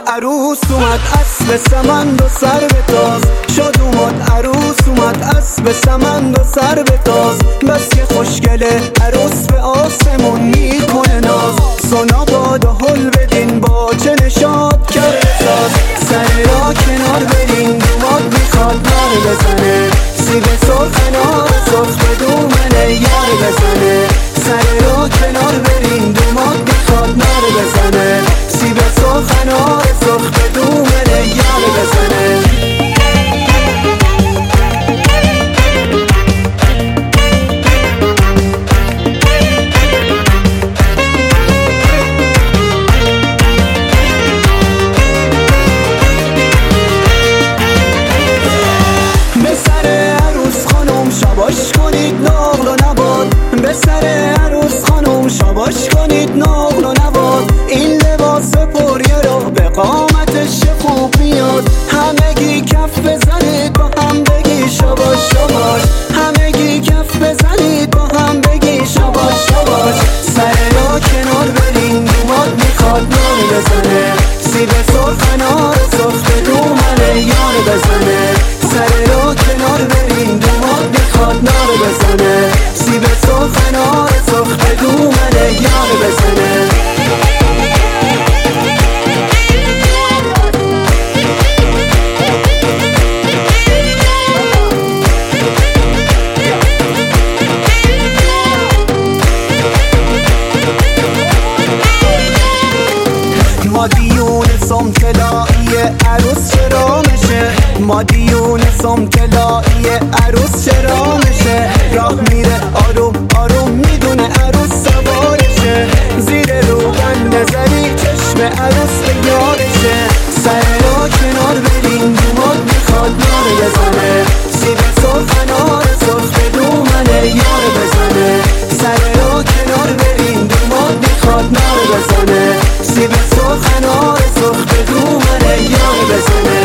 عروس اومد اسب سمند و سر به تاز شد اومد عروس اومد اسب سمند و سر به تاز بس که خوشگله عروس به آسمون میکنه ناز سونا باد و هل بدین با چه نشاد کرده ساز سر را کنار برین دوماد میخواد نار بزنه سیب سرخ نار سرخ به دومن یار بزنه سر را کنار برین دوماد میخواد نار بزنه سیب سرخ نار سرخ به دومن یار بزنه شاباش کنید نقل و نباد به سر عروس خانم شاباش کنید نقل و نباد این لباس پریه رو به قامتش خوب میاد همگی کف بزنید با هم بگی شاباش شاباش همگی کف بزنید با هم بگی شاباش شاباش سر را کنار برین دوماد میخواد نار بزنه سیب سرخ نار سرخ به دومن یار بزنه سر را کنار برین دوماد میخواد نار بزنه سیب سرخ نار سرخ به دومن یار بزنه ما دیون سمتلایی عروس چرا میشه ما دیون سمتلایی عروس چرا میشه راه میره آروم آروم میدونه عروس سوارشه زیر روغن نظری چشم عروس به یارشه سر را کنار برین دوماد میخواد نار بزنه سیب سرخ نار سرخ به دومن یار بزنه سر را کنار برین دوماد میخواد نار بزنه سیب سرخ نار سرخ به دومن یار بزنه